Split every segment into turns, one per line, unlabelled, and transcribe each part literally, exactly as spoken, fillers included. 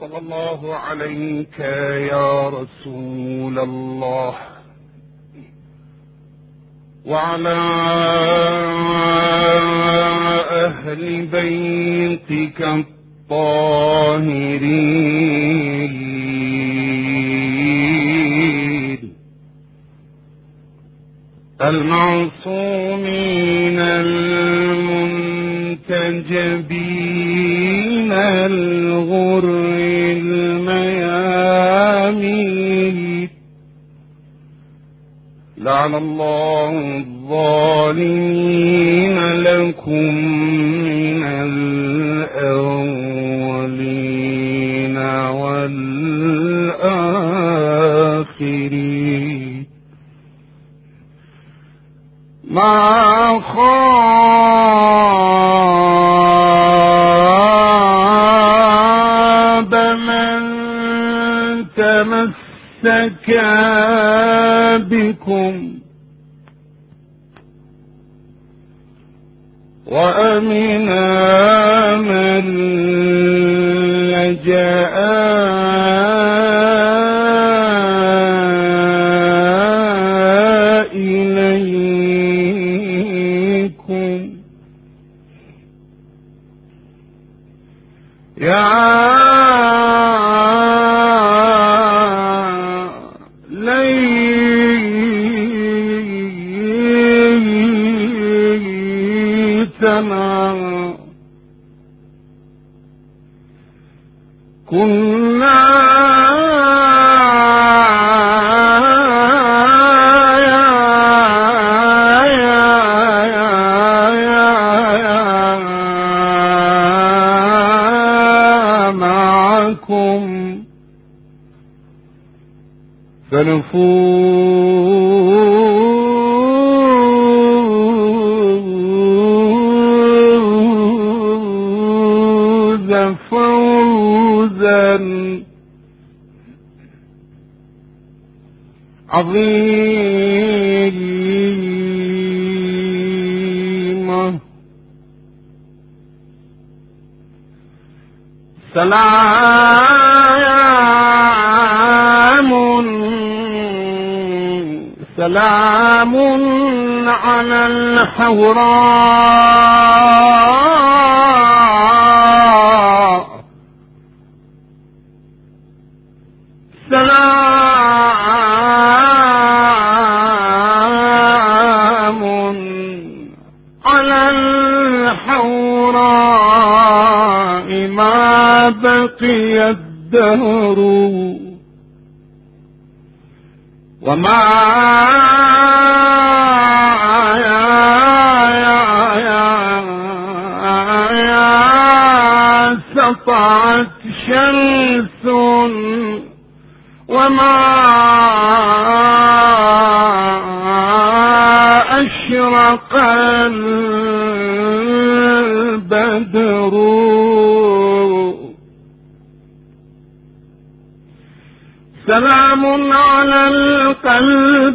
صلى الله عليك يا رسول الله وعلى أهل بيتك الطاهرين المعصومين المنتجبين الغر الميامين. لعن الله الظالمين لكم من الأولين والآخرين. ما خاب من تمسك بكم وأمنا من لجأ إليكم. يا ليتنا كنا معكم فنفوز فوزا عظيما. سلام سلام على الحوراء سلام على الحوراء ما بقي الدهر وما سطعت شمس وما أشرق البدر. سلام على القلب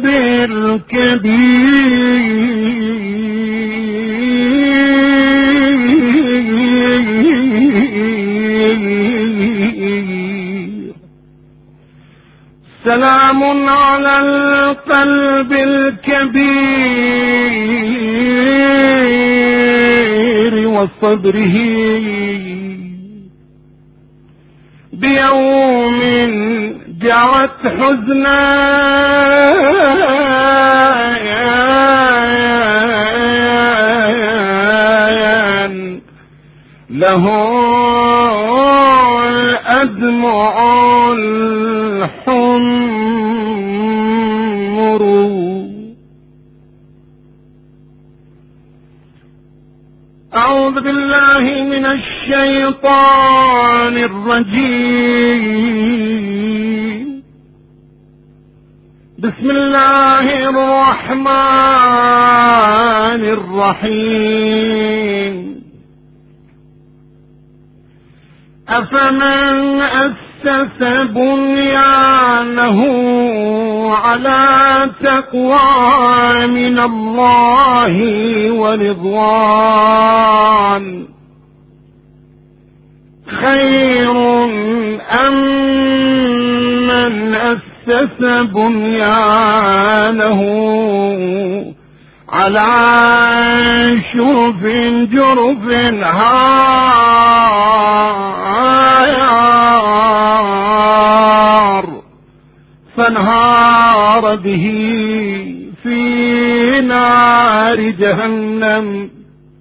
الكبير سلام على القلب الكبير وصدره بيوم جرت حزنا له الأدمع الحمر. أعوذ بالله من الشيطان الرجيم. بسم الله الرحمن الرحيم. أفمن أسس بنيانه على تقوى من الله ورضوان خير وأسس بنيانه على شرف جرف هار فانهار به في نار جهنم،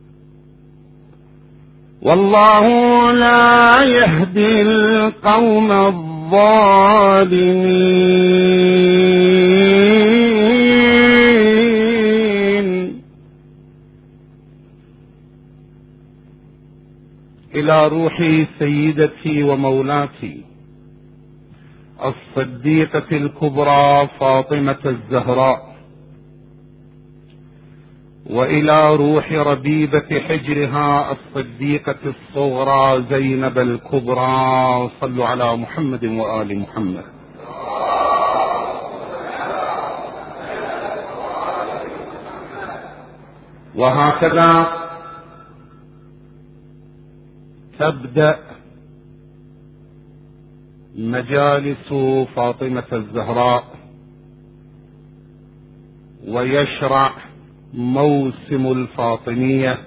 والله لا يهدي القوم الظالمين. إلى روح سيدتي ومولاتي الصديقة الكبرى فاطمة الزهراء، وإلى روح ربيبة حجرها الصديقة الصغرى زينب الكبرى، صلوا على محمد وآل محمد. وهكذا تبدأ مجالس فاطمة الزهراء، ويشرع موسم الفاطمية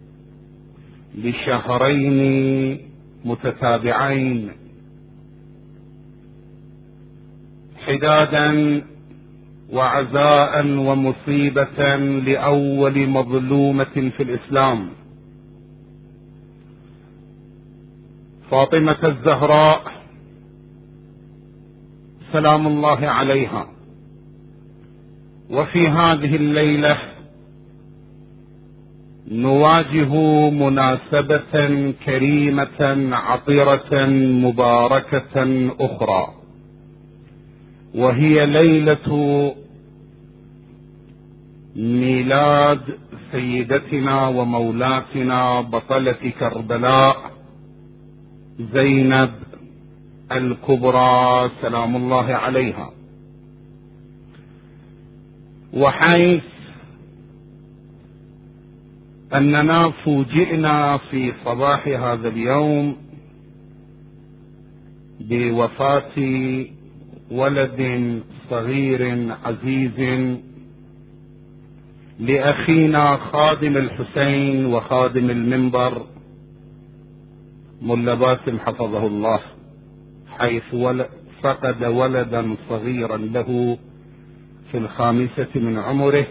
لشهرين متتابعين، حدادا وعزاء ومصيبة لأول مظلومة في الإسلام، فاطمة الزهراء سلام الله عليها. وفي هذه الليلة نواجه مناسبة كريمة عطرة مباركة أخرى، وهي ليلة ميلاد سيدتنا ومولاتنا بطلة كربلاء زينب الكبرى سلام الله عليها. وحيث أننا فوجئنا في صباح هذا اليوم بوفاة ولد صغير عزيز لأخينا خادم الحسين وخادم المنبر ملا باسم حفظه الله، حيث فقد ولدا صغيرا له في الخامسة من عمره،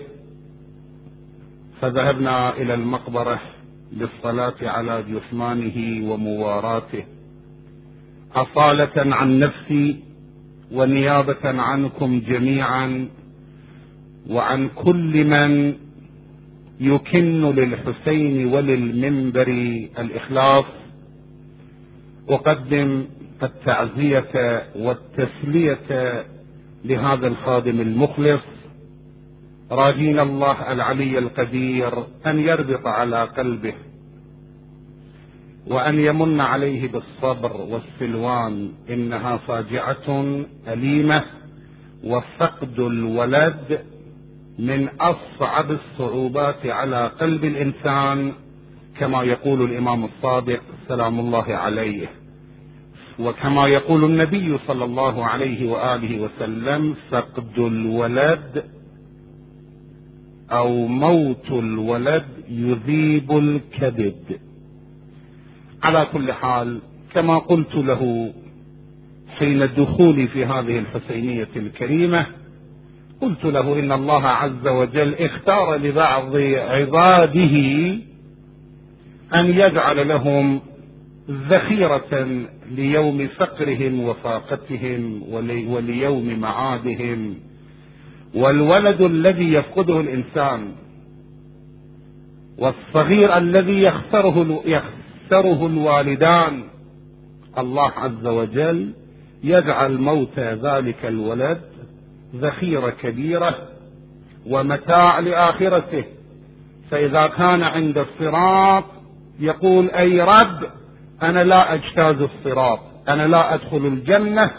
فذهبنا إلى المقبرة للصلاة على جثمانه ومواراته، أصالة عن نفسي ونيابة عنكم جميعا وعن كل من يكن للحسين وللمنبر الإخلاص. أقدم التعزية والتسلية لهذا الخادم المخلص، راجين الله العلي القدير أن يربط على قلبه وأن يمن عليه بالصبر والسلوان، إنها فاجعة أليمة، وفقد الولد من أصعب الصعوبات على قلب الإنسان، كما يقول الإمام الصادق سلام الله عليه، وكما يقول النبي صلى الله عليه وآله وسلم: فقد الولد أو موت الولد يذيب الكبد. على كل حال، كما قلت له حين دخولي في هذه الحسينية الكريمة، قلت له إن الله عز وجل اختار لبعض عباده أن يجعل لهم ذخيرة ليوم فقرهم وفاقتهم وليوم معادهم. والولد الذي يفقده الإنسان والصغير الذي يخسره يخسره الوالدان، الله عز وجل يجعل موت ذلك الولد ذخيرة كبيرة ومتاع لآخرته. فإذا كان عند الصراط يقول: أي رب، أنا لا أجتاز الصراط، أنا لا أدخل الجنة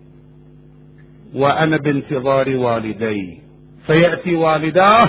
وأنا بانتظار والدي. فيأتي والداه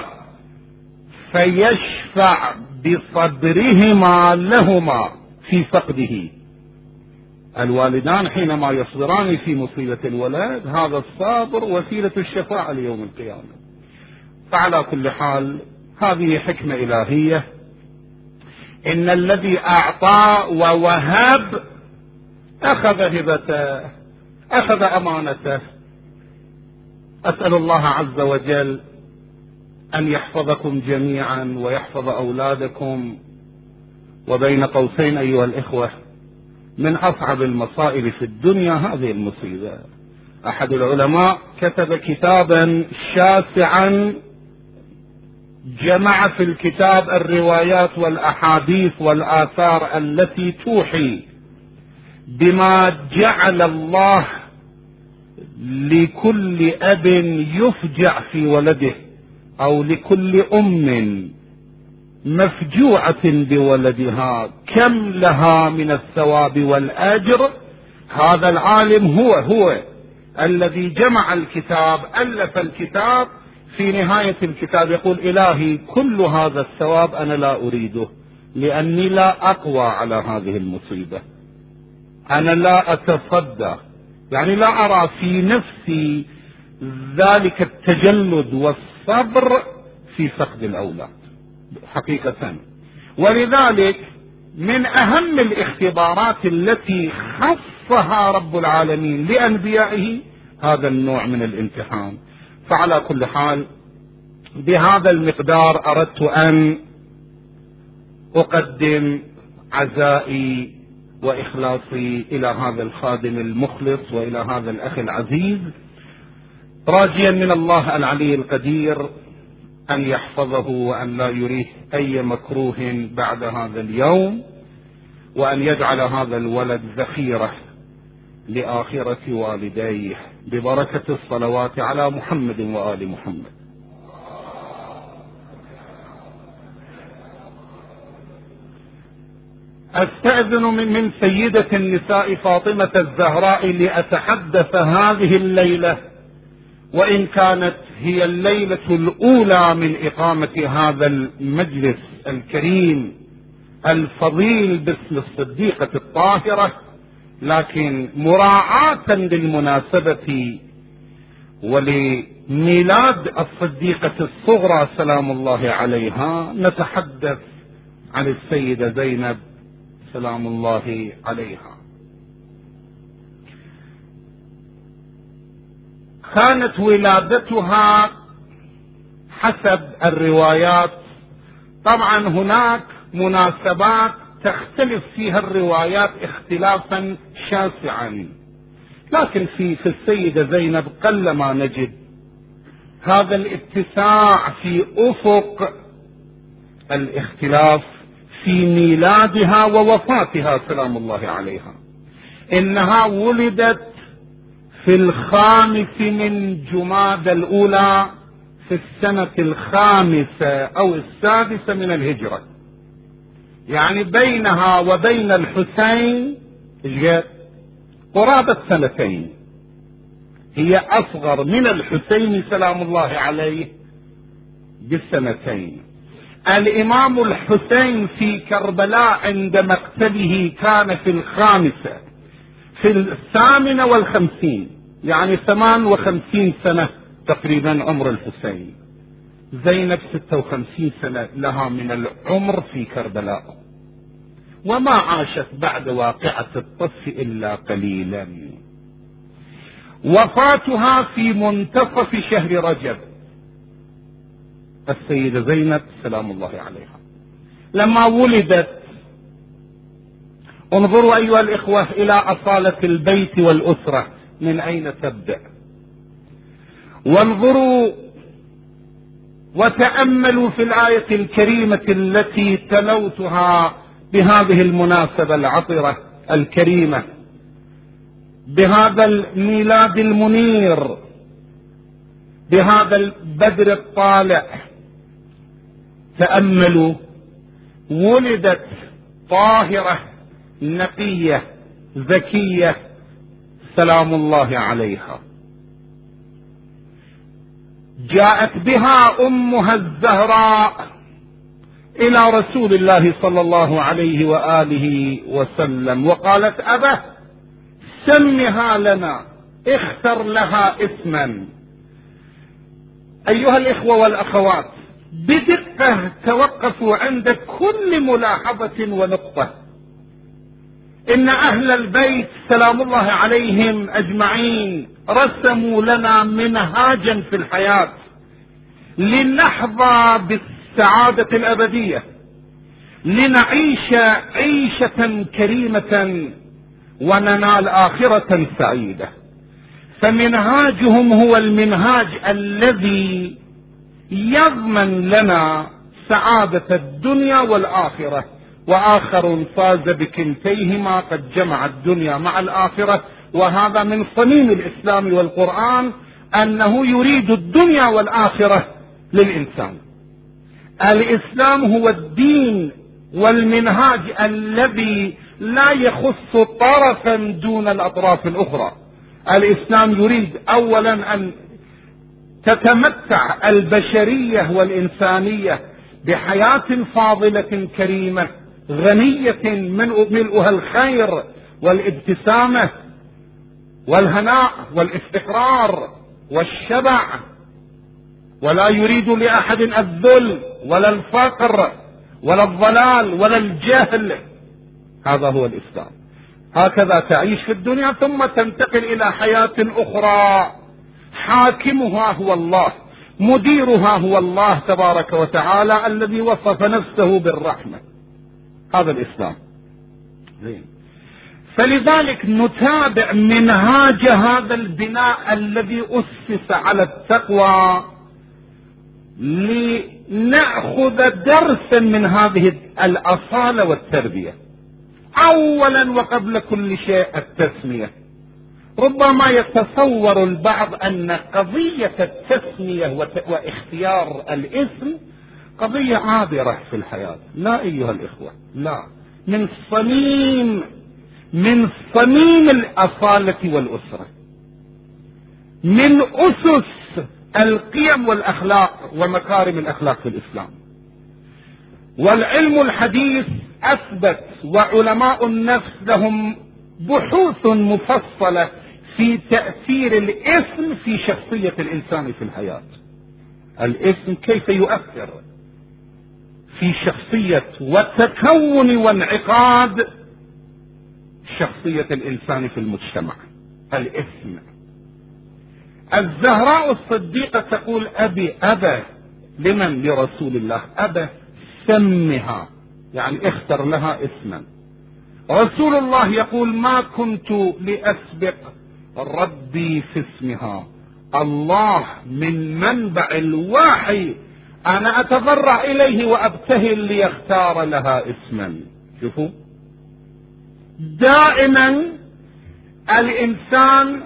فيشفع بصبرهما لهما في فقده، الوالدان حينما يصبران في مصيبة الولد، هذا الصبر وسيلة الشفاعة ليوم القيامة. فعلى كل حال هذه حكمة إلهية، إن الذي أعطى ووهب أخذ هبته، أخذ أمانته. أسأل الله عز وجل أن يحفظكم جميعا ويحفظ أولادكم. وبين قوسين أيها الإخوة، من أصعب المصائب في الدنيا هذه المصيبة. أحد العلماء كتب كتابا شاسعا، جمع في الكتاب الروايات والأحاديث والآثار التي توحي بما جعل الله لكل أب يفجع في ولده، أو لكل أم مفجوعة بولدها، كم لها من الثواب والأجر. هذا العالم هو هو الذي جمع الكتاب، ألف الكتاب، في نهاية الكتاب يقول: إلهي كل هذا الثواب أنا لا أريده، لأني لا أقوى على هذه المصيبة، أنا لا أتصدى، يعني لا أرى في نفسي ذلك التجلد والصبر في فقد الأولاد حقيقة. ولذلك من أهم الاختبارات التي خصها رب العالمين لأنبيائه هذا النوع من الامتحان. فعلى كل حال بهذا المقدار أردت أن أقدم عزائي وإخلاصي إلى هذا الخادم المخلص وإلى هذا الأخ العزيز، راجيا من الله العلي القدير أن يحفظه وأن لا يريه أي مكروه بعد هذا اليوم، وأن يجعل هذا الولد ذخيرة لآخرة والديه، ببركة الصلوات على محمد وآل محمد. أستأذن من, من سيدة النساء فاطمة الزهراء لأتحدث هذه الليلة، وإن كانت هي الليلة الأولى من إقامة هذا المجلس الكريم الفضيل باسم الصديقة الطاهرة، لكن مراعاة للمناسبة ولميلاد الصديقة الصغرى سلام الله عليها، نتحدث عن السيدة زينب سلام الله عليها. كانت ولادتها حسب الروايات، طبعا هناك مناسبات تختلف فيها الروايات اختلافا شاسعا، لكن في في السيدة زينب قلما نجد هذا الاتساع في أفق الاختلاف في ميلادها ووفاتها سلام الله عليها. إنها ولدت في الخامس من جماد الأولى في السنة الخامسة أو السادسة من الهجرة، يعني بينها وبين الحسين قرابة سنتين، هي أصغر من الحسين سلام الله عليه بالسنتين. الإمام الحسين في كربلاء عند مقتله كان في الخامسة في الثامنة والخمسين، يعني ثمان وخمسين سنة تقريبا عمر الحسين. زينب ستة وخمسين سنة لها من العمر في كربلاء، وما عاشت بعد واقعة الطف إلا قليلا. وفاتها في منتصف شهر رجب، السيدة زينب سلام الله عليها لما ولدت. انظروا أيها الإخوة إلى أصالة البيت والأسرة من أين تبدأ، وانظروا وتأملوا في الآية الكريمة التي تلوتها بهذه المناسبة العطرة الكريمة، بهذا الميلاد المنير، بهذا البدر الطالع. تأملوا، ولدت طاهرة نقية ذكية سلام الله عليها، جاءت بها أمها الزهراء إلى رسول الله صلى الله عليه وآله وسلم وقالت: أبه سمها لنا، اختر لها اسما. أيها الإخوة والأخوات، بدقة توقفوا عند كل ملاحظة ونقطة. إن أهل البيت سلام الله عليهم أجمعين رسموا لنا منهاجا في الحياة لنحظى بالسعادة الأبدية، لنعيش عيشة كريمة وننال آخرة سعيدة. فمنهاجهم هو المنهاج الذي يضمن لنا سعادة الدنيا والآخرة. وآخر فاز بكلتيهما قد جمع الدنيا مع الآخرة. وهذا من صميم الإسلام والقرآن، أنه يريد الدنيا والآخرة للإنسان. الإسلام هو الدين والمنهاج الذي لا يخص طرفا دون الأطراف الأخرى. الإسلام يريد أولا أن تتمتع البشرية والإنسانية بحياة فاضلة كريمة غنية من ملؤها الخير والابتسامة والهناء والاستقرار والشبع، ولا يريد لأحد الذل ولا الفقر ولا الضلال ولا الجهل. هذا هو الإسلام. هكذا تعيش في الدنيا ثم تنتقل إلى حياة أخرى حاكمها هو الله، مديرها هو الله تبارك وتعالى الذي وصف نفسه بالرحمة. هذا الإسلام. زين. فلذلك نتابع منهاج هذا البناء الذي أسس على التقوى لنأخذ درسا من هذه الأصالة والتربية. أولا وقبل كل شيء التسمية. ربما يتصور البعض أن قضية التسمية واختيار الاسم قضية عابرة في الحياة. لا أيها الإخوة، لا، من صميم من صميم الأصالة والأسرة، من أسس القيم والأخلاق ومكارم الأخلاق في الإسلام. والعلم الحديث أثبت، وعلماء النفس لهم بحوث مفصلة في تأثير الاسم في شخصية الإنسان في الحياة. الاسم كيف يؤثر في شخصية وتكون وانعقاد شخصية الإنسان في المجتمع. الاسم. الزهراء الصديقة تقول أبي أبا لمن؟ لرسول الله. أبا سمها، يعني اختر لها اسما. رسول الله يقول ما كنت لأسبق ربي في اسمها، الله من منبع الوحي أنا أتضرع إليه وأبتهل ليختار لها اسما. شوفوا، دائما الإنسان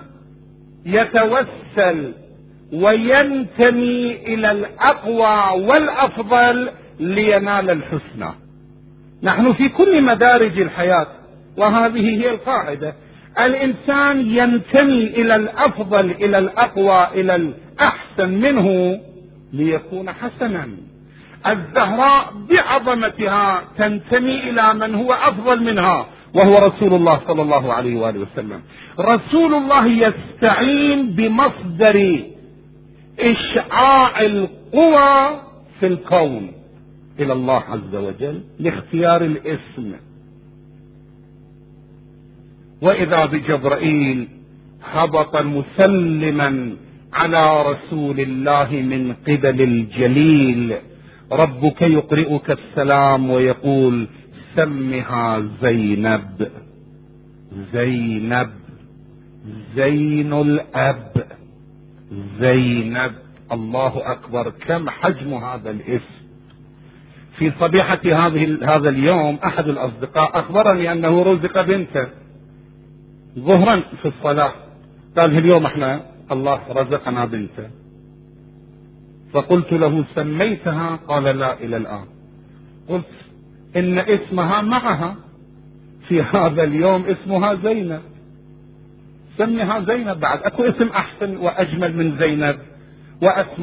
يتوسل وينتمي إلى الأقوى والأفضل لينال الحسنى. نحن في كل مدارج الحياة، وهذه هي القاعدة، الإنسان ينتمي إلى الأفضل، إلى الأقوى، إلى الأحسن منه ليكون حسنا. الزهراء بعظمتها تنتمي إلى من هو أفضل منها، وهو رسول الله صلى الله عليه وآله وسلم. رسول الله يستعين بمصدر إشعاع القوى في الكون إلى الله عز وجل لاختيار الاسم. وإذا بجبرائيل هبط مسلما على رسول الله من قبل الجليل، ربك يقرئك السلام ويقول سمها زينب. زينب، زين الأب، زينب. الله أكبر، كم حجم هذا الاسم. في صبيحة هذه هذا اليوم أحد الأصدقاء أخبرني أنه رزق بنته ظهرا في الصلاة، قال اليوم احنا الله رزقنا بنته. فقلت له سميتها؟ قال لا إلى الآن. قلت إن اسمها معها في هذا اليوم، اسمها زينب. سميها زينب، بعد أكو اسم أحسن وأجمل من زينب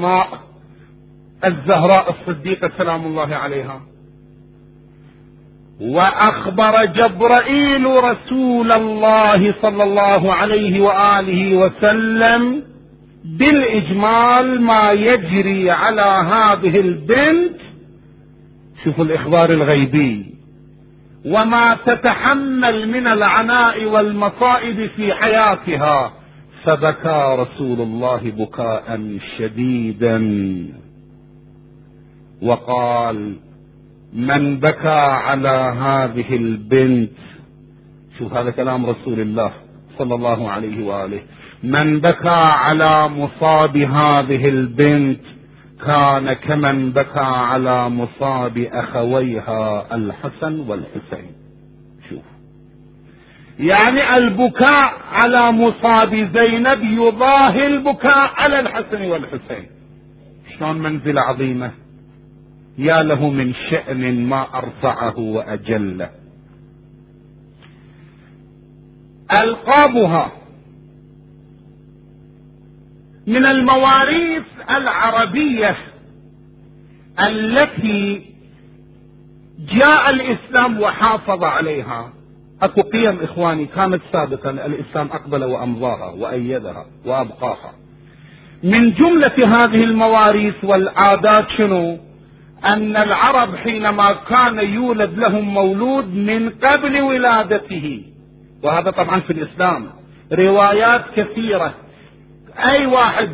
وأسماء الزهراء الصديقة سلام الله عليها. وأخبر جبرائيل رسول الله صلى الله عليه وآله وسلم بالإجمال ما يجري على هذه البنت، شوفوا الإخبار الغيبي، وما تتحمل من العناء والمصائب في حياتها. فبكى رسول الله بكاء شديدا وقال: من بكى على هذه البنت، شوف هذا كلام رسول الله صلى الله عليه وآله، من بكى على مصاب هذه البنت كان كمن بكى على مصاب أخويها الحسن والحسين. شوف، يعني البكاء على مصاب زينب يضاهي البكاء على الحسن والحسين. شلون منزلة عظيمة، يا له من شأن ما أرفعه وأجله. ألقابها من المواريث العربية التي جاء الإسلام وحافظ عليها. أكو قيم إخواني كانت سابقا، الإسلام أقبل وأمضاها وأيدها وأبقاها. من جملة هذه المواريث والعادات شنو؟ أن العرب حينما كان يولد لهم مولود من قبل ولادته، وهذا طبعا في الإسلام روايات كثيرة، أي واحد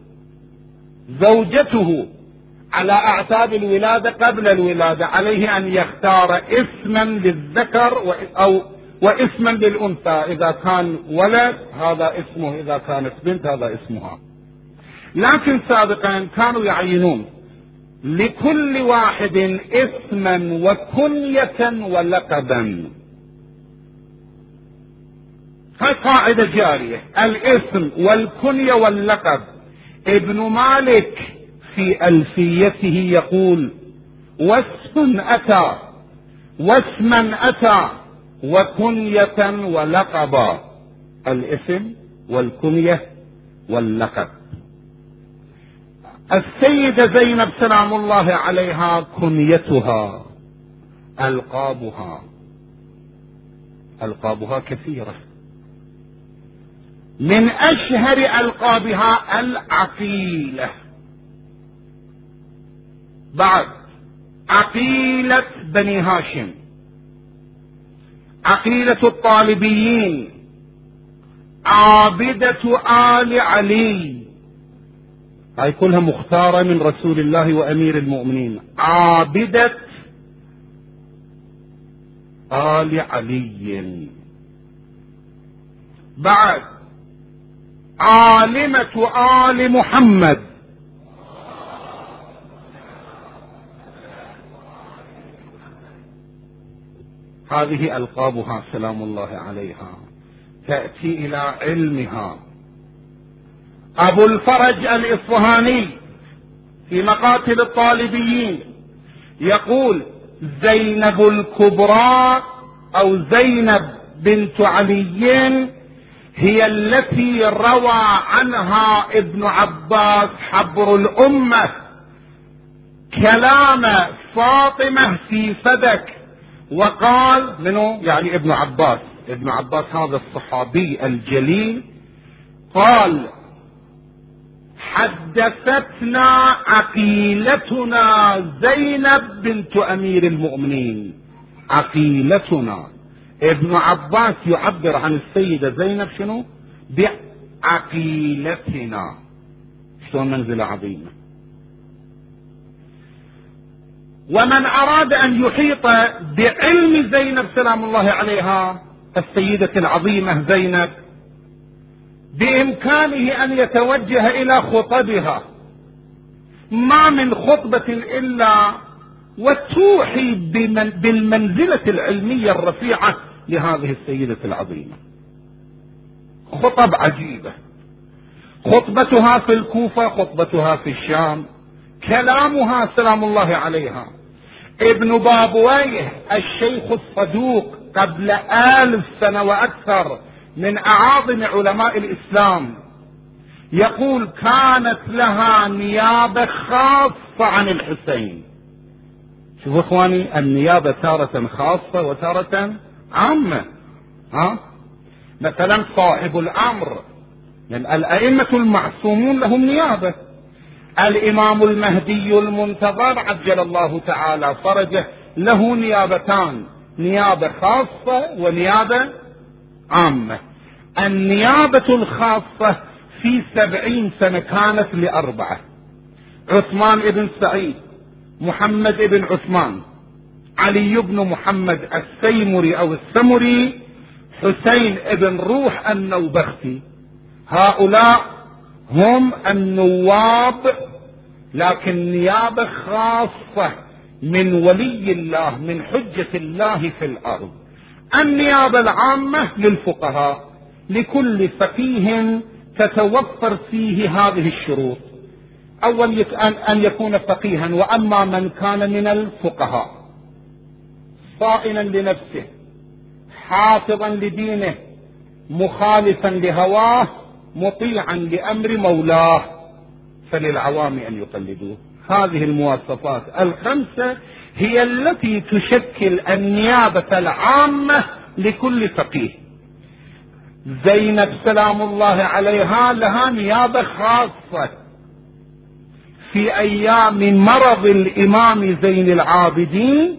زوجته على أعتاب الولادة قبل الولادة عليه أن يختار اسما للذكر أو واسما للأنثى، إذا كان ولد هذا اسمه، إذا كانت بنت هذا اسمها. لكن سابقا كانوا يعينون لكل واحد اسما وكنية ولقبا. هاي قاعدة جارية، الاسم والكنية واللقب. ابن مالك في ألفيته يقول: واسم أتى واسما أتى وكنية ولقبا، الاسم والكنية واللقب. السيدة زينب سلام الله عليها كنيتها، ألقابها ألقابها كثيرة، من أشهر ألقابها العقيلة. بعد عقيلة بني هاشم، عقيلة الطالبيين، عابدة آل علي، هاي كلها مختارة من رسول الله وأمير المؤمنين. عابدة آل علي. بعد عالمة آل محمد، هذه ألقابها سلام الله عليها، تأتي إلى علمها. أبو الفرج الإصفهاني في مقاتل الطالبيين يقول: زينب الكبرى أو زينب بنت علي هي التي روى عنها ابن عباس حبر الأمة كلام فاطمة في فدك، وقال منه يعني ابن عباس، ابن عباس هذا الصحابي الجليل، قال: حدثتنا عقيلتنا زينب بنت أمير المؤمنين. عقيلتنا، ابن عباس يعبر عن السيدة زينب شنو؟ بعقيلتنا. شلون منزلة عظيمة. ومن أراد أن يحيط بعلم زينب سلام الله عليها السيدة العظيمة زينب بإمكانه أن يتوجه إلى خطبها، ما من خطبة إلا وتوحي بالمنزلة العلمية الرفيعة لهذه السيدة العظيمة. خطب عجيبة، خطبتها في الكوفة، خطبتها في الشام، كلامها سلام الله عليها. ابن بابويه الشيخ الصدوق قبل آلف سنة وأكثر من أعاظم علماء الإسلام يقول: كانت لها نيابة خاصة عن الحسين. شوفوا اخواني، النيابة تارة خاصة وتارة عامة. ها مثلا صاحب الامر، يعني الائمة المعصومون لهم نيابة. الامام المهدي المنتظر عجل الله تعالى فرجه له نيابتان، نيابة خاصة ونيابة عامة. النيابة الخاصة في سبعين سنة كانت لأربعة: عثمان بن سعيد، محمد بن عثمان، علي بن محمد السيمري أو السمري، حسين بن روح النوبختي. هؤلاء هم النواب، لكن نيابة خاصة من ولي الله، من حجة الله في الأرض. النيابة العامة للفقهاء، لكل فقيه تتوفر فيه هذه الشروط: أول أن يكون فقيها، وأما من كان من الفقهاء صائنا لنفسه حافظا لدينه مخالفا لهواه مطيعا لأمر مولاه فللعوام أن يقلدوه. هذه المواصفات الخمسة هي التي تشكل النيابة العامة لكل فقيه. زينب سلام الله عليها لها نيابة خاصة في أيام مرض الإمام زين العابدين،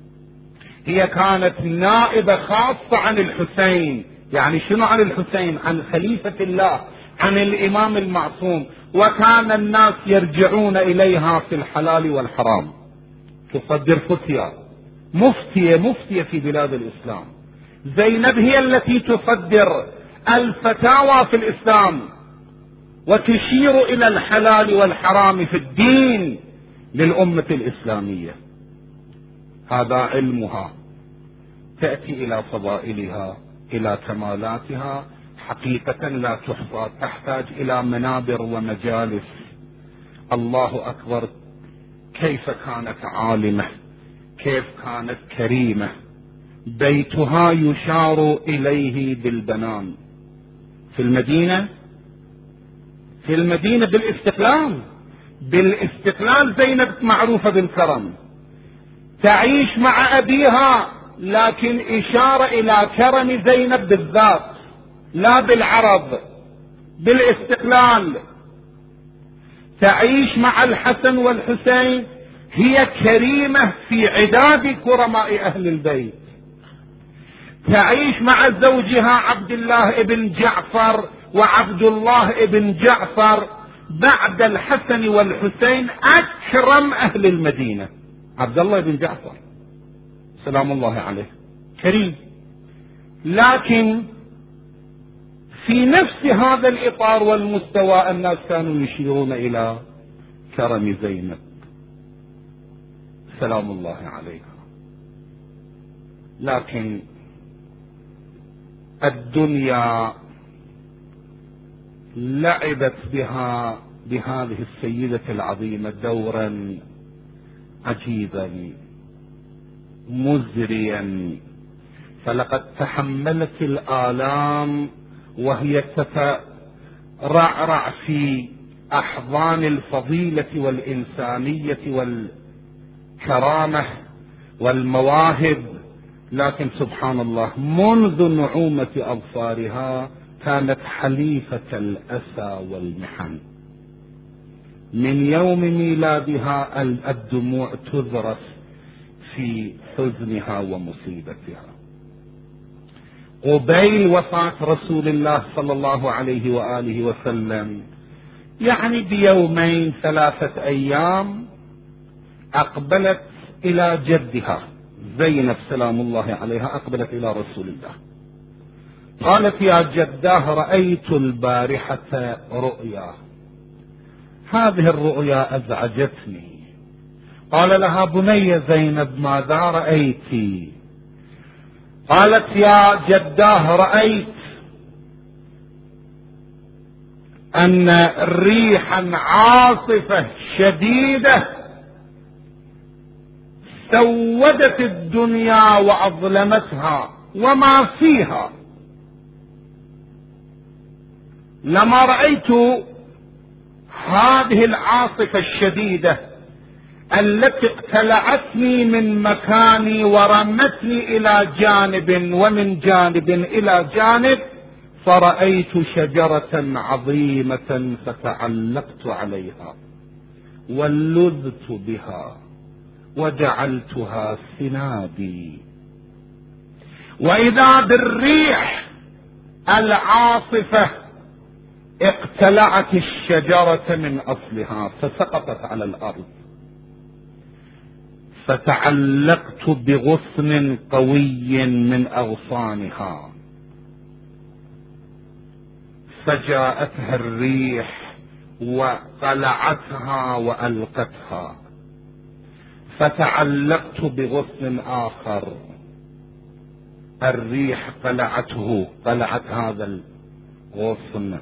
هي كانت نائبة خاصة عن الحسين. يعني شنو عن الحسين؟ عن خليفة الله، عن الإمام المعصوم. وكان الناس يرجعون إليها في الحلال والحرام، تصدر فتيا، مفتية مفتية في بلاد الإسلام. زينب هي التي تصدر الفتاوى في الإسلام وتشير إلى الحلال والحرام في الدين للأمة الإسلامية. هذا علمها، تأتي إلى فضائلها، إلى كمالاتها، حقيقة لا تحصى، تحتاج إلى منابر ومجالس. الله أكبر، كيف كانت عالمة، كيف كانت كريمة. بيتها يشار إليه بالبنان في المدينة، في المدينة بالاستقلال، بالاستقلال زينب معروفة بالكرم، تعيش مع أبيها، لكن إشارة إلى كرم زينب بالذات لا بالعرض، بالاستقلال. تعيش مع الحسن والحسين، هي كريمة في عداد كرماء أهل البيت. تعيش مع زوجها عبد الله ابن جعفر وعبد الله ابن جعفر بعد الحسن والحسين أكرم أهل المدينة. عبد الله ابن جعفر سلام الله عليه كريم، لكن في نفس هذا الإطار والمستوى الناس كانوا يشيرون إلى كرم زينب سلام الله عليها. لكن الدنيا لعبت بها بهذه السيدة العظيمة دورا عجيبا مزريا، فلقد تحملت الآلام وهي تترعرع في أحضان الفضيلة والإنسانية والكرامة والمواهب. لكن سبحان الله، منذ نعومة أظفارها كانت حليفة الأسى والمحن. من يوم ميلادها الدموع تذرف في حزنها ومصيبتها. قبيل وفاة رسول الله صلى الله عليه وآله وسلم، يعني بيومين ثلاثة أيام، أقبلت إلى جدها زينب سلام الله عليها، أقبلت إلى رسول الله، قالت: يا جداه، رأيت البارحة رؤيا، هذه الرؤيا أزعجتني. قال لها: بني زينب، ماذا رأيت؟ قالت: يا جداه، رأيت أن ريحا عاصفة شديدة سودت الدنيا وأظلمتها وما فيها. لما رأيت هذه العاصفة الشديدة التي اقتلعتني من مكاني ورمتني إلى جانب ومن جانب إلى جانب، فرأيت شجرة عظيمة فتعلقت عليها ولذت بها وجعلتها سنادي، وإذا بالريح العاصفة اقتلعت الشجرة من أصلها فسقطت على الأرض، فتعلقت بغصن قوي من أغصانها، فجاءتها الريح وقلعتها وألقتها، فتعلقت بغصن آخر، الريح قلعته قلعت هذا الغصن،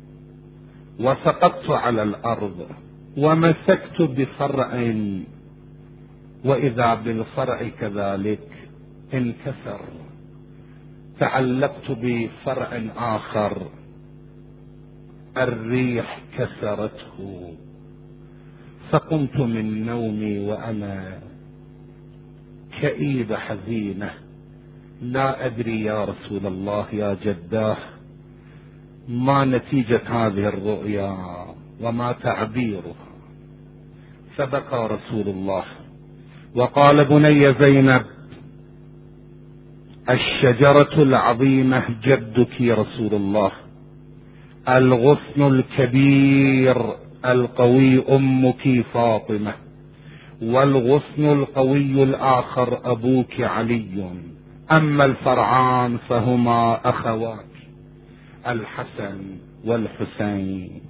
وسقطت على الأرض ومسكت بفرع، وإذا بالفرع كذلك انكسر، تعلقت بفرع آخر، الريح كسرته، فقمت من نومي وأنا كئيبة حزينة، لا أدري يا رسول الله يا جداه ما نتيجة هذه الرؤيا وما تعبيرها. فبكى رسول الله وقال: بني زينب، الشجرة العظيمة جدك رسول الله، الغصن الكبير القوي أمك فاطمة، والغصن القوي الآخر أبوك علي، أما الفرعان فهما أخواك الحسن والحسين.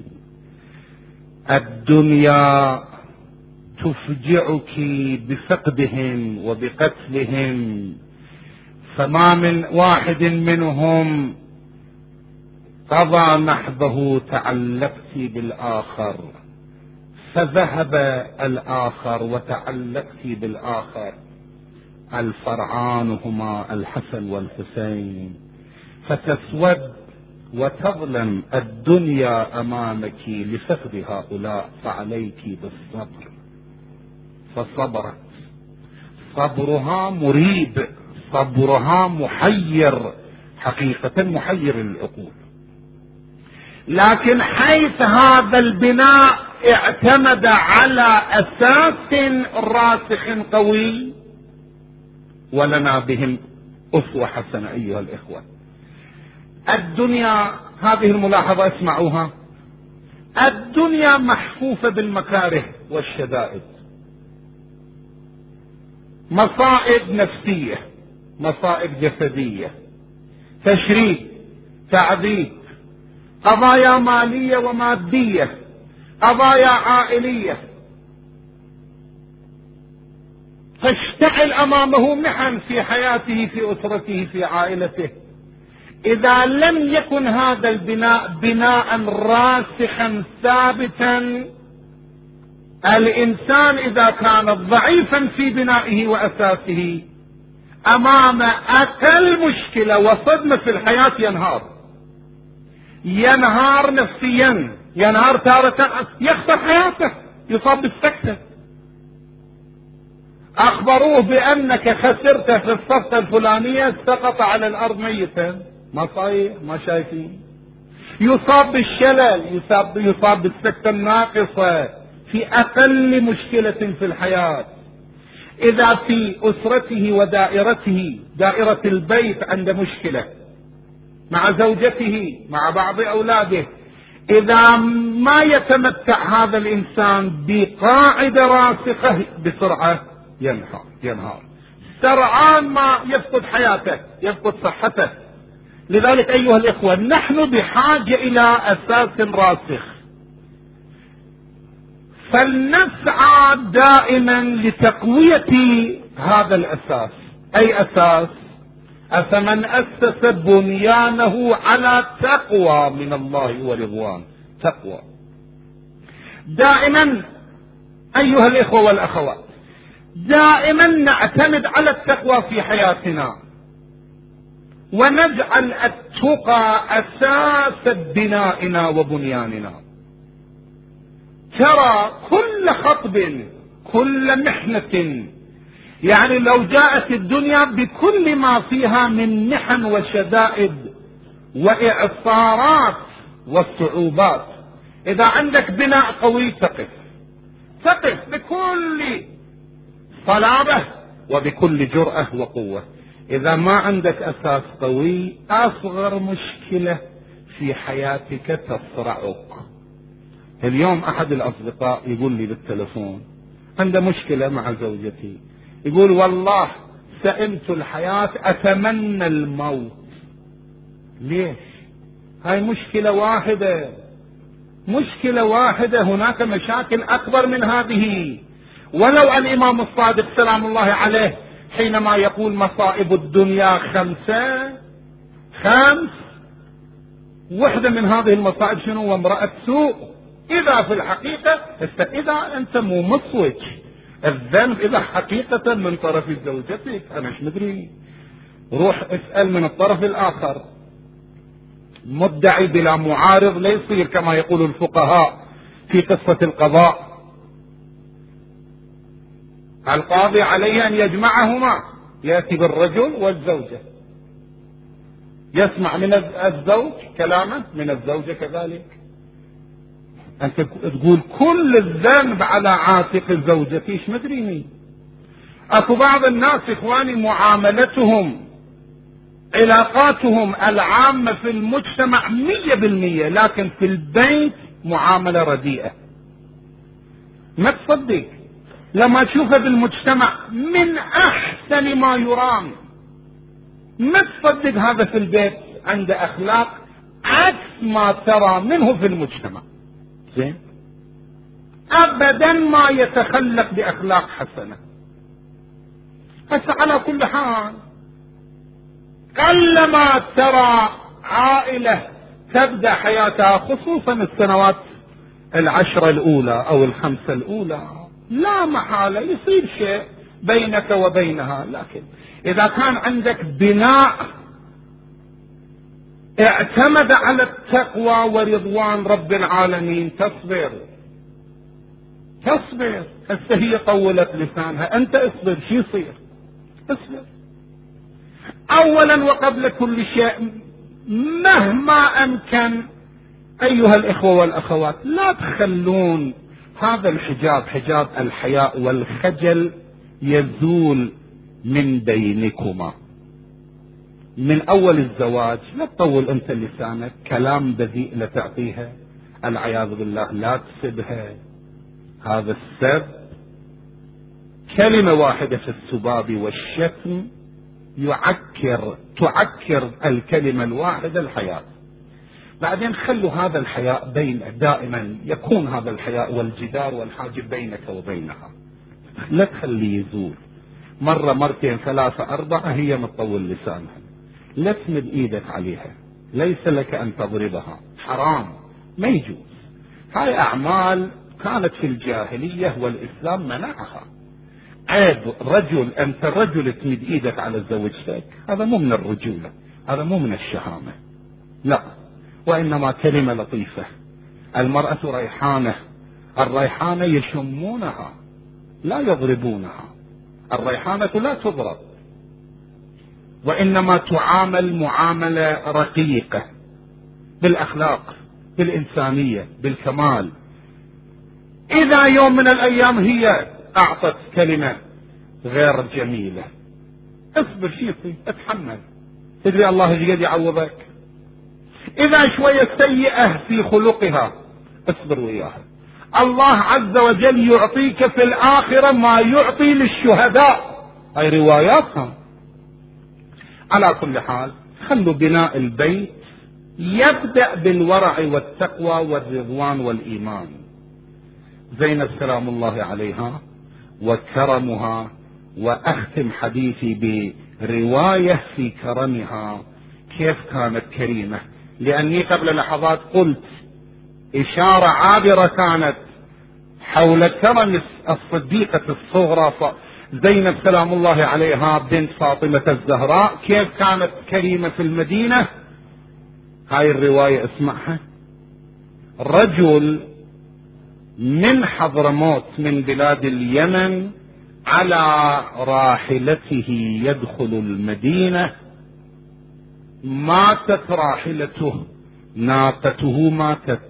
الدنيا تفجعك بفقدهم وبقتلهم، فما من واحد منهم قضى نحبه تعلقت بالآخر، فذهب الآخر وتعلقت بالآخر، الفرعان هما الحسن والحسين، فتسود وتظلم الدنيا أمامك لفقد هؤلاء، فعليك بالصبر. فصبرت، صبرها مريب، صبرها محير، حقيقة محير للعقول. لكن حيث هذا البناء اعتمد على أساس راسخ قوي، ولنا بهم أسوة حسنة أيها الإخوة. الدنيا، هذه الملاحظة اسمعوها، الدنيا محفوفة بالمكاره والشدائد، مصائب نفسية، مصائب جسدية، تشريد، تعذيب، قضايا مالية ومادية، قضايا عائلية، تشتعل أمامه محن في حياته، في أسرته، في عائلته. إذا لم يكن هذا البناء بناء راسخا ثابتا، الإنسان إذا كان ضعيفا في بنائه وأساسه، أمام أقل مشكلة وصدمة في الحياة ينهار، ينهار نفسيا، ينهار تارة، يخسر حياته، يصاب بالسكتة. أخبروه بأنك خسرت في الصفقة الفلانية، سقط على الأرض ميتا، ما صاير، ما شايفين. يصاب بالشلل، يصاب, يصاب بالسكتة الناقصة في أقل مشكلة في الحياة. إذا في أسرته ودائرته، دائرة البيت، عند مشكلة مع زوجته، مع بعض أولاده، إذا ما يتمتع هذا الإنسان بقاعدة راسخة، بسرعة ينهار ينهار سرعان ما يفقد حياته، يفقد صحته. لذلك أيها الإخوة، نحن بحاجة إلى أساس راسخ، فلنسعى دائما لتقوية هذا الأساس. أي أساس؟ أفمن أسس بنيانه على تقوى من الله ورضوان. تقوى دائما أيها الإخوة والأخوات، دائما نعتمد على التقوى في حياتنا، ونجعل التقى أساس بنائنا وبنياننا. ترى كل خطب كل محنة، يعني لو جاءت الدنيا بكل ما فيها من محن وشدائد وإعصارات والصعوبات، إذا عندك بناء قوي تقف تقف بكل صلابة وبكل جرأة وقوة. إذا ما عندك أساس قوي، أصغر مشكلة في حياتك تصرعك. اليوم أحد الأصدقاء يقول لي بالتلفون عنده مشكلة مع زوجتي، يقول والله سئمت الحياة أتمنى الموت. ليش؟ هاي مشكلة واحدة، مشكلة واحدة، هناك مشاكل أكبر من هذه. ولو الإمام الصادق سلام الله عليه حينما يقول مصائب الدنيا خمسة خمس، واحدة من هذه المصائب شنو؟ وامرأة سوء. إذا في الحقيقة إذا أنت مو مصوج الذنب إذا حقيقة من طرف زوجتك، أنا مش مدري، روح اسأل من الطرف الآخر. مدعي بلا معارض لا يصير كما يقول الفقهاء في قصة القضاء. القاضي عليه أن يجمعهما، يأتي بالرجل والزوجة، يسمع من الزوج كلامه، من الزوجة كذلك. أنت تقول كل الذنب على عاتق زوجتي، ايش مدريني. أكو بعض الناس إخواني معاملتهم علاقاتهم العامة في المجتمع مية بالمية، لكن في البيت معاملة رديئة. ما تصدق لما تشوفه بالمجتمع من أحسن ما يرام، ما تصدق هذا في البيت عنده أخلاق عكس ما ترى منه في المجتمع. زين؟ أبدا ما يتخلق بأخلاق حسنة. هسه على كل حال قلما ترى عائلة تبدأ حياتها خصوصا السنوات العشرة الأولى أو الخمسة الأولى لا محالة يصير شيء بينك وبينها، لكن إذا كان عندك بناء اعتمد على التقوى ورضوان رب العالمين تصبر تصبر. هسه هي طولت لسانها، أنت اصبر، شي يصير؟ اصبر. أولا وقبل كل شيء مهما أمكن أيها الإخوة والأخوات لا تخلون هذا الحجاب، حجاب الحياء والخجل، يزول من بينكما. من أول الزواج لا تطول أنت لسانك، كلام بذيء لا تعطيها، العياذ بالله لا تسبها. هذا السب كلمة واحدة في السباب والشتم يعكر تعكر الكلمة الواحدة الحياة. بعدين خلوا هذا الحياء بين دائما يكون هذا الحياء والجدار والحاجب بينك وبينها، لا تخليه يزول. مرة مرتين ثلاثة أربعة هي متطول لسانها، لا تمد إيدك عليها، ليس لك أن تضربها، حرام ما يجوز. هاي أعمال كانت في الجاهلية والإسلام منعها. عيب رجل أنت رجل تمد إيدك على زوجتك، هذا مو من الرجولة، هذا مو من الشهامة، لا، وإنما كلمة لطيفة. المرأة ريحانة، الريحانة يشمونها لا يضربونها، الريحانة لا تضرب، وإنما تعامل معاملة رقيقة بالأخلاق بالإنسانية بالكمال. إذا يوم من الأيام هي أعطت كلمة غير جميلة، اصبر، شيء اتحمل، تدري الله ايش قد يعوضك. إذا شوية سيئة في خلقها اصبر وياها، الله عز وجل يعطيك في الآخرة ما يعطي للشهداء، هاي رواياتها. على كل حال خلوا بناء البيت يبدأ بالورع والتقوى والرضوان والإيمان. زينب سلام الله عليها وكرمها، وأختم حديثي برواية في كرمها كيف كانت كريمة، لأني قبل لحظات قلت إشارة عابرة كانت حول كرم الصديقة الصغرى زينب سلام الله عليها بنت فاطمة الزهراء، كيف كانت كريمة في المدينة. هاي الرواية اسمعها. رجل من حضرموت من بلاد اليمن على راحلته يدخل المدينة، ماتت راحلته، ناقته ماتت،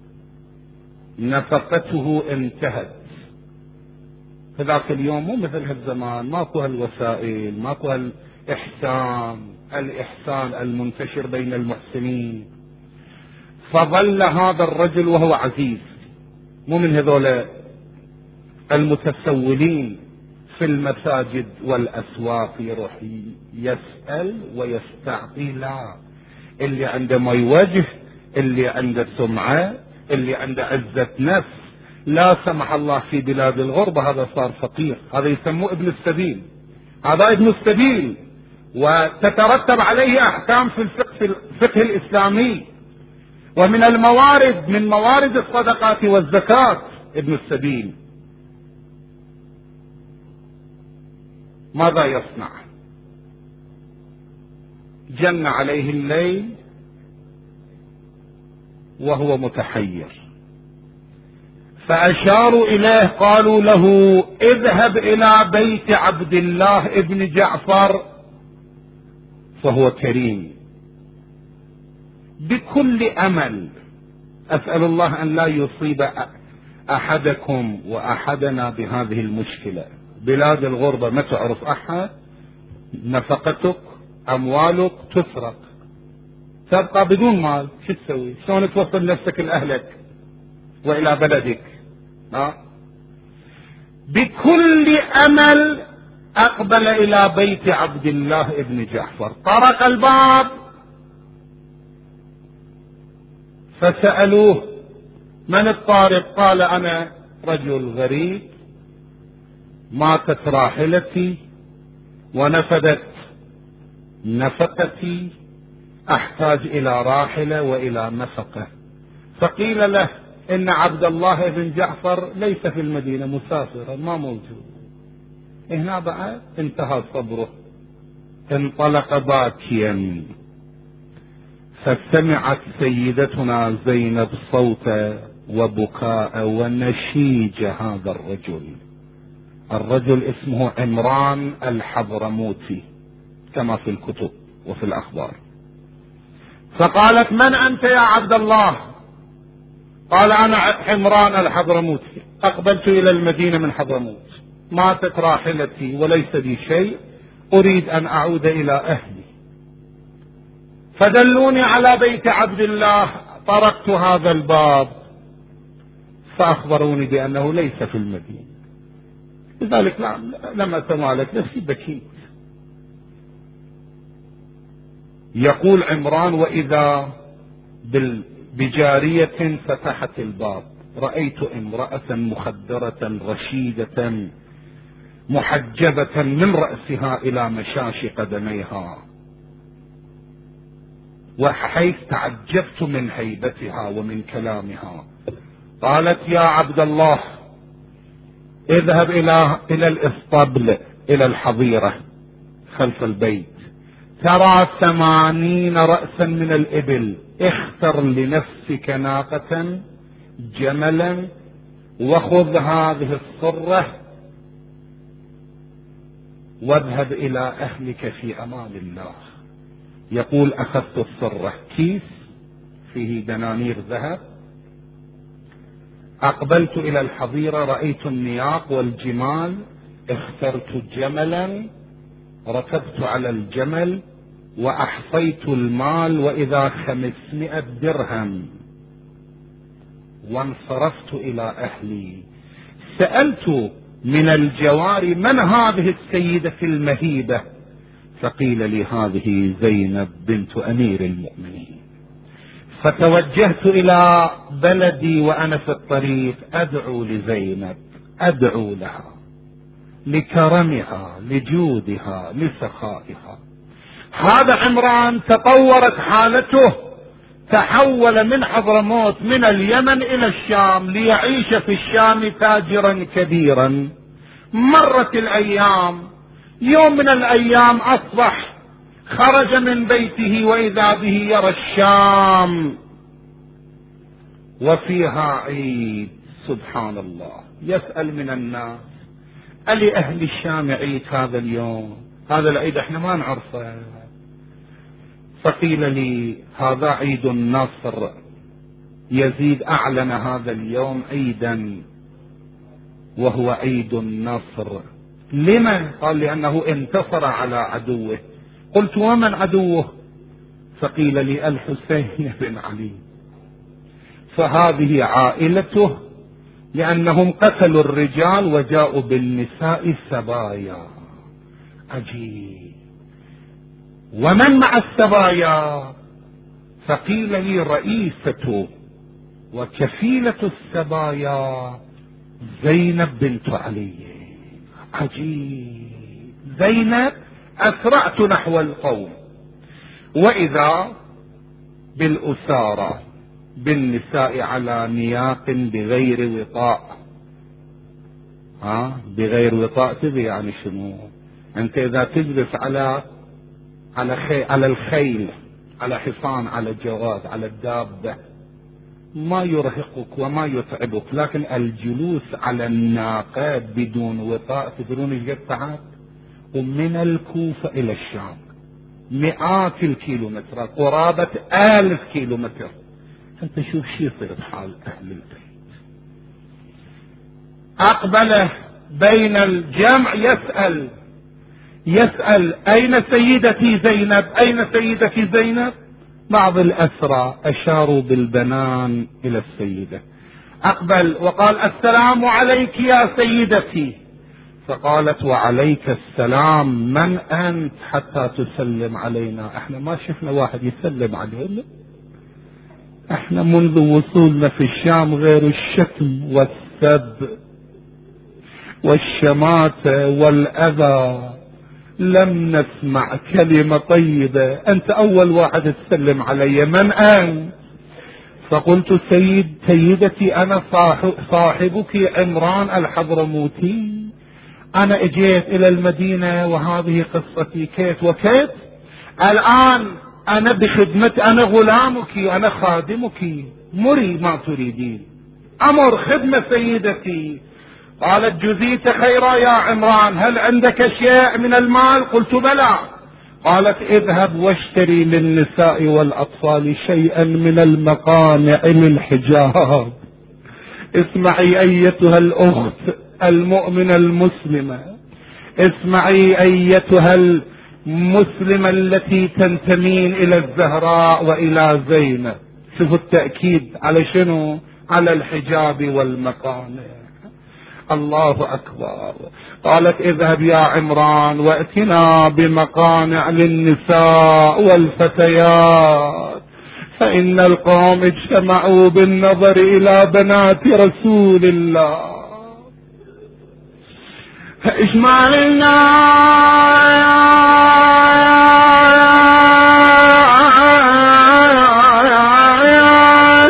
نفقته انتهت. في ذاك اليوم مو مثل هالزمان، ماكو هالوسائل، ماكو هالإحسان، الإحسان المنتشر بين المحسنين. فظل هذا الرجل وهو عزيز، مو من هذول المتسولين في المساجد والأسواق يروح يسأل ويستعطي، لا، اللي عنده ما يوجه، اللي عنده سمعة، اللي عنده عزة نفس، لا سمح الله في بلاد الغربة هذا صار فقير، هذا يسموه ابن السبيل، هذا ابن السبيل، وتترتب عليه أحكام في الفقه, في الفقه الإسلامي، ومن الموارد من موارد الصدقات والزكاة ابن السبيل. ماذا يصنع؟ جن عليه الليل وهو متحير، فأشاروا إليه قالوا له اذهب إلى بيت عبد الله ابن جعفر فهو كريم. بكل أمل أسأل الله أن لا يصيب أحدكم وأحدنا بهذه المشكلة. بلاد الغربة ما تعرف أحد، نفقتك أموالك تسرق، تبقى بدون مال، شو تسوي؟ شلون توصل نفسك لأهلك وإلى بلدك؟ أه؟ بكل أمل أقبل إلى بيت عبد الله ابن جعفر، طرق الباب فسألوه من الطارق؟ قال أنا رجل غريب، ماتت راحلتي ونفدت نفقتي، أحتاج إلى راحلة وإلى نفقة. فقيل له إن عبد الله بن جعفر ليس في المدينة، مسافرا ما موجود. هنا بقى انتهى صبره، انطلق باكيا، فسمعت سيدتنا زينب صوت وبكاء ونشيج هذا الرجل. الرجل اسمه عمران الحضرموتي كما في الكتب وفي الأخبار. فقالت من أنت يا عبد الله؟ قال أنا عمران الحضرموتي، أقبلت إلى المدينة من حضرموت، ماتت راحلتي وليس لي شيء، أريد أن أعود إلى أهلي، فدلوني على بيت عبد الله. طرقت هذا الباب فأخبروني بأنه ليس في المدينة، لذلك لما تمالك نفسي بكيت. يقول عمران وإذا بجارية فتحت الباب، رأيت امرأة مخدرة رشيدة محجبة من رأسها إلى مشاش قدميها، وحيث تعجبت من هيبتها ومن كلامها. قالت يا عبد الله اذهب إلى إلى الإسطبل، إلى الحظيرة خلف البيت، ترى ثمانين رأسا من الإبل، اختر لنفسك ناقة جملا وخذ هذه الصرة واذهب إلى أهلك في أمان الله. يقول أخذت الصرة، كيس فيه دنانير ذهب، أقبلت إلى الحظيرة، رأيت النياق والجمال، اخترت جملا، ركبت على الجمل وأحصيت المال وإذا خمسمائة درهم، وانصرفت إلى أهلي. سألت من الجواري من هذه السيدة المهيبة؟ فقيل لي هذه زينب بنت أمير المؤمنين. فتوجهت إلى بلدي وأنا في الطريق أدعو لزينب، أدعو لها لكرمها لجودها لسخائها. هذا عمران تطورت حالته، تحول من حضرموت من اليمن إلى الشام ليعيش في الشام تاجرا كبيرا. مرت الأيام، يوم من الأيام أصبح خرج من بيته وإذا به يرى الشام وفيها عيد، سبحان الله. يسأل من الناس: ألأهل الشام عيد هذا اليوم؟ هذا العيد احنا ما نعرفه. فقيل لي: هذا عيد النصر، يزيد أعلن هذا اليوم عيدا وهو عيد النصر. لما؟ قال: لأنه انتصر على عدوه. قلت: ومن عدوه؟ فقيل لي: الحسين بن علي. فهذه عائلته، لأنهم قتلوا الرجال وجاءوا بالنساء السبايا. عجيب. ومن مع السبايا؟ فقيل لي: رئيسة وكفيلة السبايا زينب بنت علي. عجيب. زينب. أسرعت نحو القوم، وإذا بالأسارة بالنساء على نياق بغير وطاء. ها بغير وطاء تبي يعني شنو؟ أنت إذا تجلس على على خي... على الخيل، على حصان، على الجواد، على الدابة، ما يرهقك وما يتعبك، لكن الجلوس على الناقة بدون وطاء تدرون ايش قد تعب؟ ومن الكوفة إلى الشام مئات الكيلومترات، قرابة آلف كيلومتر. أنت شوف شي يصير بحال أهل البيت. أقبله بين الجمع يسأل يسأل أين سيدتي زينب؟ أين سيدتي زينب؟ بعض الأسرى أشاروا بالبنان إلى السيدة. أقبل وقال: السلام عليك يا سيدتي. فقالت: وعليك السلام، من أنت حتى تسلم علينا؟ احنا ما شفنا واحد يسلم علينا، احنا منذ وصولنا في الشام غير الشتم والسب والشماتة والأذى لم نسمع كلمة طيبة. أنت أول واحد تسلم علي، من أنت؟ فقلت: سيد سيدتي أنا صاحبك عمران الحضرموتي، أنا اجيت إلى المدينة وهذه قصتي كيت وكيت. الآن أنا بخدمتي، أنا غلامك، أنا خادمك، مري ما تريدين، أمر خدمة سيدتي. قالت: جزيت خيرا يا عمران، هل عندك شيء من المال؟ قلت: بلى. قالت: اذهب واشتري للنساء والأطفال شيئا من المقانع للحجاب. اسمعي أيتها الأخت المؤمنة المسلمة، اسمعي أيتها المسلمة التي تنتمين إلى الزهراء وإلى زينب. شوفوا التأكيد على شنو؟ على الحجاب والمقانع. الله أكبر. قالت: اذهب يا عمران واتنا بمقانع للنساء والفتيات، فإن القوم اجتمعوا بالنظر إلى بنات رسول الله. إجمال الناس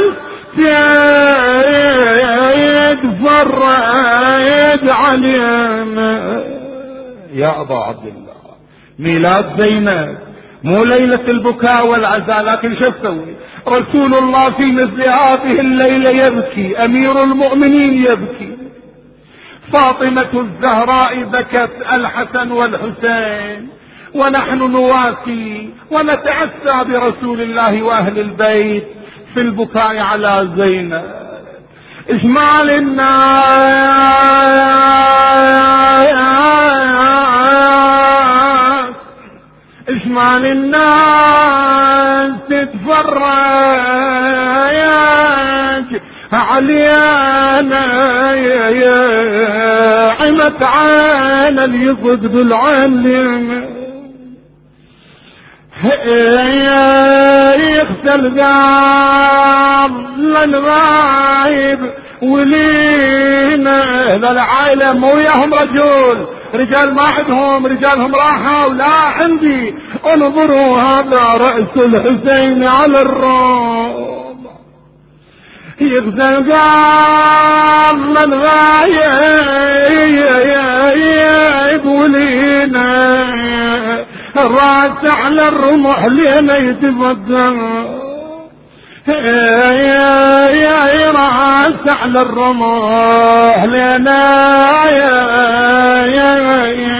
يتفرد علينا. يا أبا عبد الله، ميلاد زينب مو ليلة البكاء والعزاء، لكن شو تسوي؟ رسول الله في مثل هذه الليلة يبكي، أمير المؤمنين يبكي، فاطمة الزهراء بكت الحسن والحسين، ونحن نواسي ونتأسى برسول الله وأهل البيت في البكاء على زينب. إجمال الناس إجمال الناس تتفرج علينا، عمت عين اليصد بالعلم، يغسل قام للغايب ولينا للعائلة مو وياهم رجل، رجال ما عندهم، رجالهم راحوا، لا عندي. انظروا هذا رأس الحسين على الروم، يغسل قام للغايب ولينا، الراس على الرمح لينا يتفضل، يا راس تعلى الرمح لنا يا يا يا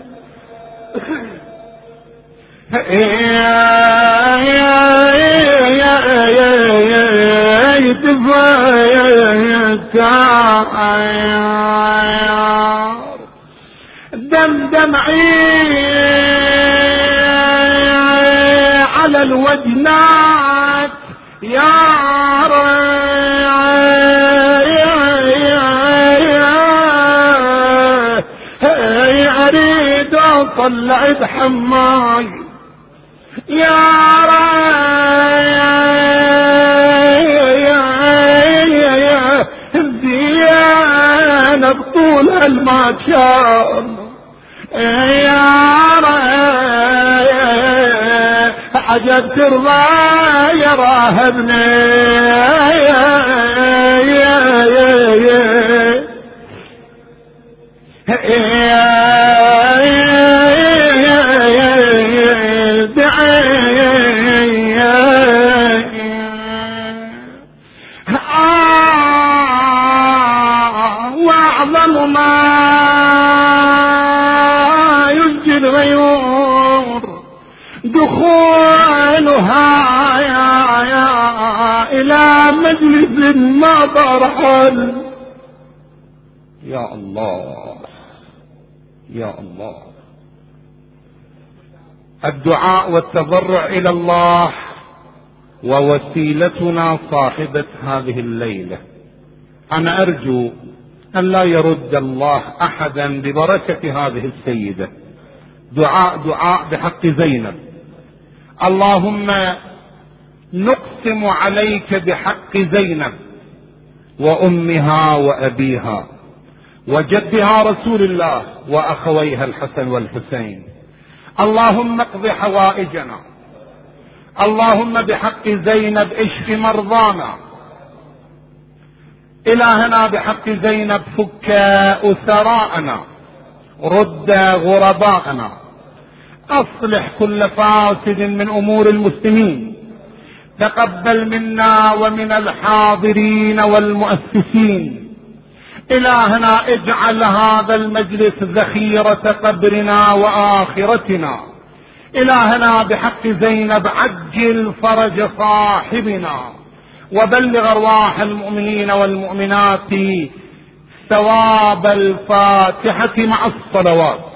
دم دمعي على الوجنات يا اريد اطلع بحماي يا زينب طول المكان يا عجب ترضى يا راهبنا واعظم ما يزجي الغيور دخولها يا يا الى مجلس ما برحل. يا الله يا الله. الدعاء والتضرع الى الله ووسيلتنا صاحبة هذه الليلة. انا ارجو ان لا يرد الله احدا ببركة هذه السيدة. دعاء دعاء بحق زينب. اللهم نقسم عليك بحق زينب وامها وابيها وجدها رسول الله واخويها الحسن والحسين. اللهم اقض حوائجنا. اللهم بحق زينب اشف مرضانا. الهنا بحق زينب فك أسراءنا، رد غرباءنا، اصلح كل فاسد من امور المسلمين. تقبل منا ومن الحاضرين والمؤسسين. الهنا اجعل هذا المجلس ذخيرة قبرنا واخرتنا. الهنا بحق زينب عجل فرج صاحبنا، وبلغ ارواح المؤمنين والمؤمنات ثواب الفاتحة مع الصلوات.